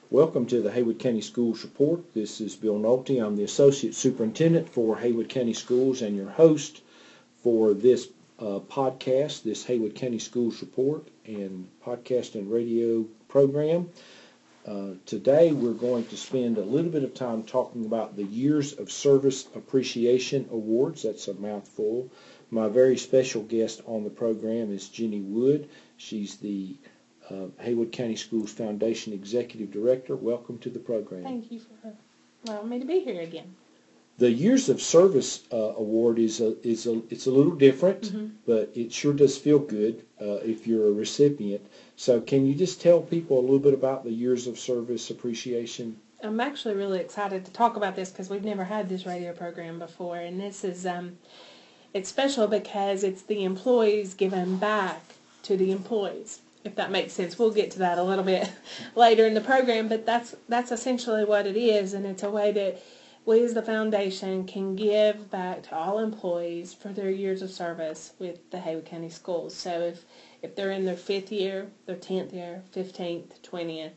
Welcome to the Haywood County Schools Report. This is Bill Nolte. I'm the Associate Superintendent for Haywood County Schools and your host for this podcast, this Haywood County Schools Report and podcast and radio program. Today we're going to spend a little bit of time talking about the Years of Service Appreciation Awards. That's a mouthful. My very special guest on the program is Jenny Wood. She's the Haywood County Schools Foundation Executive Director. Welcome to the program. Thank you for allowing me to be here again. The Years of Service Award it's a little different, but it sure does feel good if you're a recipient. So can you just tell people a little bit about the Years of Service Appreciation? I'm actually really excited to talk about this because we've never had this radio program before, and this is it's special because it's the employees giving back to the employees. If that makes sense. We'll get to that a little bit later in the program, but that's essentially what it is, and it's a way that we as the foundation can give back to all employees for their years of service with the Haywood County Schools. So if they're in their 5th year, their 10th year, 15th, 20th,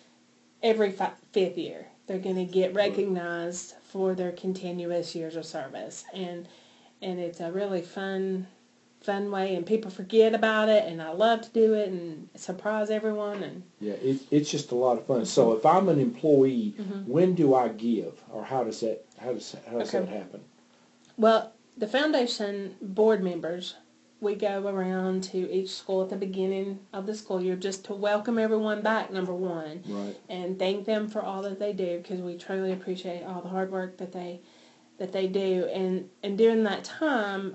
every 5th year, they're going to get recognized for their continuous years of service, and it's a really fun way, and people forget about it, and I love to do it and surprise everyone. And yeah, it's just a lot of fun. So if I'm an employee, when do I give, or how does that happen? Well, the foundation board members, we go around to each school at the beginning of the school year just to welcome everyone back, number one, right, and thank them for all that they do, because we truly appreciate all the hard work that they do. And during that time,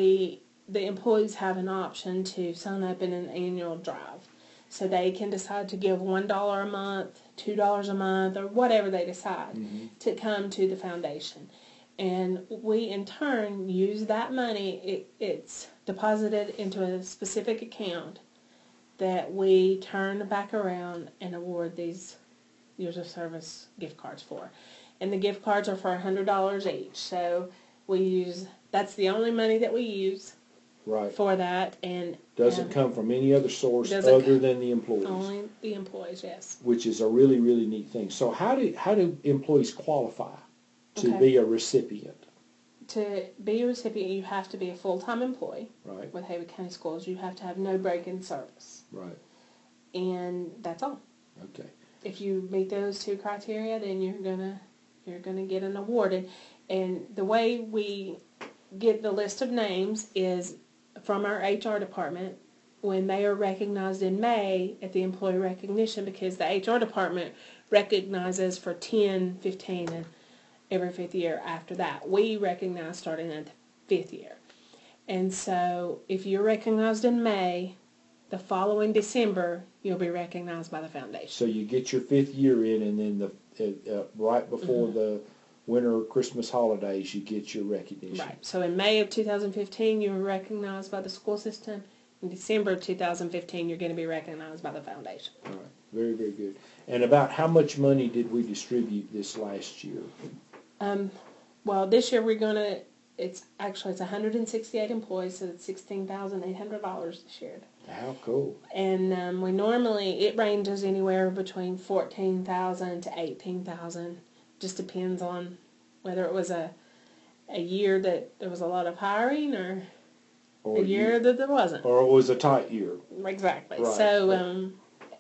the employees have an option to sign up in an annual drive. So they can decide to give $1 a month, $2 a month, or whatever they decide to come to the foundation. And we, in turn, use that money. It's deposited into a specific account that we turn back around and award these years of service gift cards for. And the gift cards are for $100 each. So that's the only money that we use. Right. For that, and doesn't come from any other source other than the employees. Only the employees, yes. Which is a really, really neat thing. So how do employees qualify to be a recipient? To be a recipient, you have to be a full-time employee. Right. With Haywood County Schools, you have to have no break in service. Right. And that's all. Okay. If you meet those two criteria, then you're gonna get an award. And the way we get the list of names is from our HR department when they are recognized in May at the employee recognition, because the HR department recognizes for 10, 15, and every 5th year after that. We recognize starting at the 5th year. And so if you're recognized in May, the following December, you'll be recognized by the foundation. So you get your 5th year in, and then right before the winter or Christmas holidays, you get your recognition. Right. So in May of 2015, you were recognized by the school system. In December of 2015, you're going to be recognized by the foundation. All right. Very, very good. And about how much money did we distribute this last year? Well, this year it's 168 employees, so it's $16,800 this year. How cool. And it ranges anywhere between $14,000 to $18,000. Just depends on whether it was a year that there was a lot of hiring or a year that there wasn't. Or it was a tight year. Exactly. Right. So,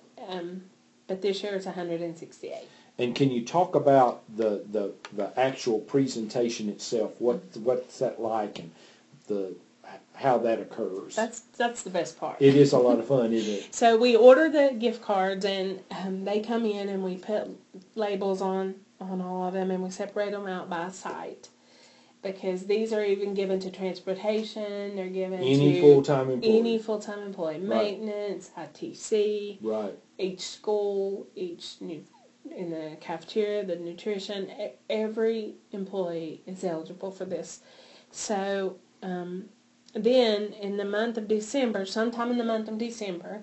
but this year it's 168. And can you talk about the actual presentation itself? What's that like, and how that occurs? That's the best part. It is a lot of fun, isn't it? So we order the gift cards, and they come in, and we put labels on all of them, and we separate them out by site, because these are even given to transportation. They're given to full-time employee. Any full-time employee, maintenance, ITC, right? Each school, in the cafeteria, the nutrition. Every employee is eligible for this. So then in the month of December, sometime in the month of December,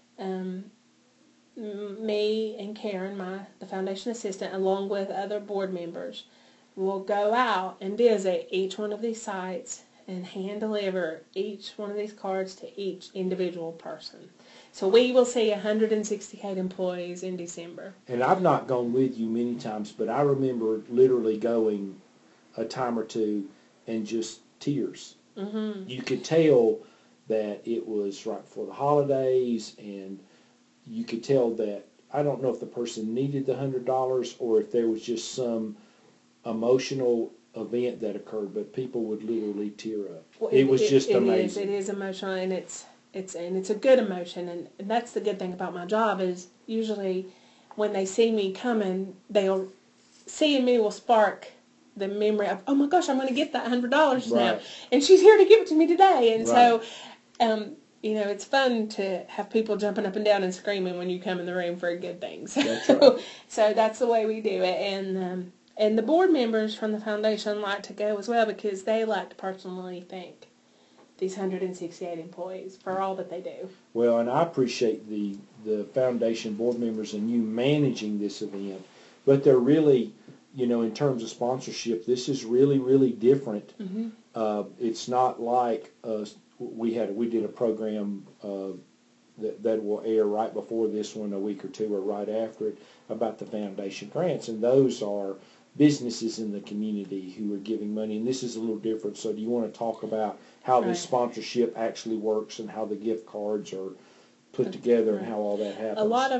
me and Karen, the foundation assistant, along with other board members, will go out and visit each one of these sites and hand deliver each one of these cards to each individual person. So we will see 168 employees in December. And I've not gone with you many times, but I remember literally going a time or two and just tears. Mm-hmm. You could tell that it was right before the holidays, and you could tell that, I don't know if the person needed the $100 or if there was just some emotional event that occurred, but people would literally tear up. Well, It was just amazing. It is emotional, and it's a good emotion, and that's the good thing about my job is usually when they see me coming, seeing me will spark the memory of, oh my gosh, I'm going to get that $100 now, Right. and she's here to give it to me today, and Right. so. It's fun to have people jumping up and down and screaming when you come in the room for a good thing. So, That's right. So that's the way we do it. And the board members from the foundation like to go as well because they like to personally thank these 168 employees for all that they do. Well, and I appreciate the foundation board members and you managing this event, but they're really, in terms of sponsorship, this is really, really different. Mm-hmm. It's not like we did a program that will air right before this one, a week or two or right after it, about the foundation grants, and those are businesses in the community who are giving money, and this is a little different. So do you want to talk about how this sponsorship actually works and how the gift cards are put together and how all that happens?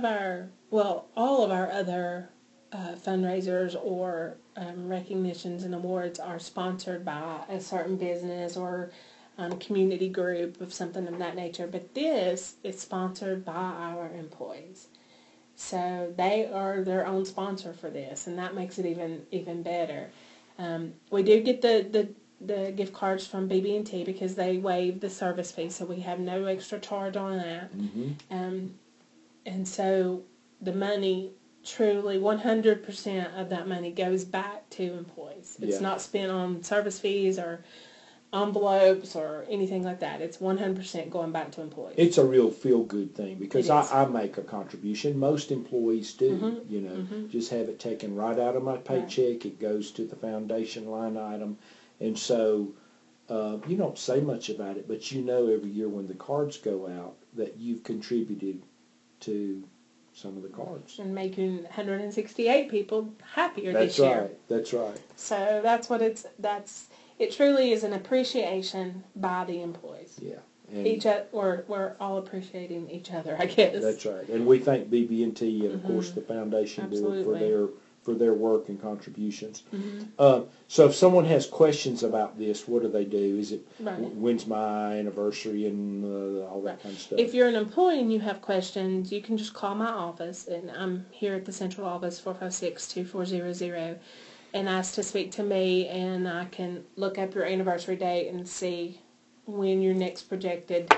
All of our other fundraisers or recognitions and awards are sponsored by a certain business or community group of something of that nature, but this is sponsored by our employees. So they are their own sponsor for this, and that makes it even better. We do get the gift cards from BB&T because they waive the service fee, so we have no extra charge on that. Mm-hmm. And so the money, truly 100% of that money goes back to employees. It's not spent on service fees or envelopes or anything like that. It's 100% going back to employees. It's a real feel-good thing because I make a contribution. Most employees do, Mm-hmm. just have it taken right out of my paycheck. Right. It goes to the foundation line item. And so you don't say much about it, but every year when the cards go out that you've contributed to some of the cards. And making 168 people happier this year. That's right. So that's what it truly is an appreciation by the employees. Yeah. We're all appreciating each other, I guess. That's right. And we thank BB&T and, of course, the Foundation Board for their work and contributions. Mm-hmm. So if someone has questions about this, what do? Is it when's my anniversary and all that kind of stuff? If you're an employee and you have questions, you can just call my office, and I'm here at the central office, 456-2400, and ask to speak to me, and I can look up your anniversary date and see when your next projected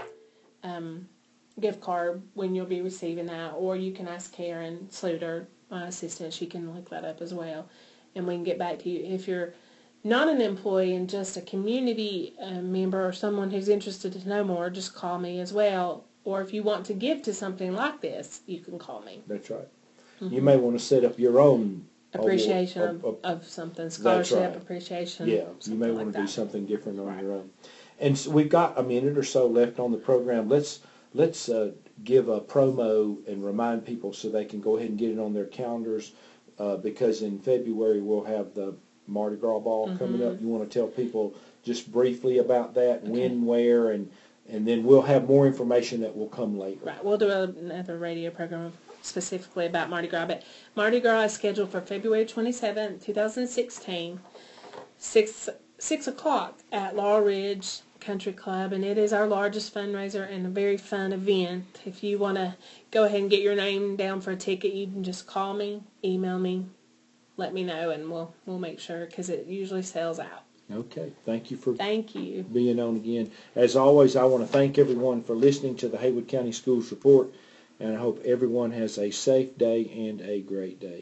gift card, when you'll be receiving that, or you can ask Karen Sluter, my assistant. She can look that up as well, and we can get back to you. If you're not an employee and just a community member or someone who's interested to know more, just call me as well. Or if you want to give to something like this, you can call me. That's right. Mm-hmm. You may want to set up your own appreciation of something, scholarship appreciation. Yeah, you may want to do something different on your own. And so we've got a minute or so left on the program. Let's give a promo and remind people so they can go ahead and get it on their calendars because in February we'll have the Mardi Gras Ball coming up. You want to tell people just briefly about that, when, where, and then we'll have more information that will come later. Right, we'll do another radio program specifically about Mardi Gras, but Mardi Gras is scheduled for February 27th, 2016, 6 o'clock at Laurel Ridge Country Club, and it is our largest fundraiser and a very fun event. If you want to go ahead and get your name down for a ticket, you can just call me, email me, let me know, and we'll make sure, because it usually sells out. Okay. Thank you for being on again. As always, I want to thank everyone for listening to the Haywood County Schools Report, and I hope everyone has a safe day and a great day.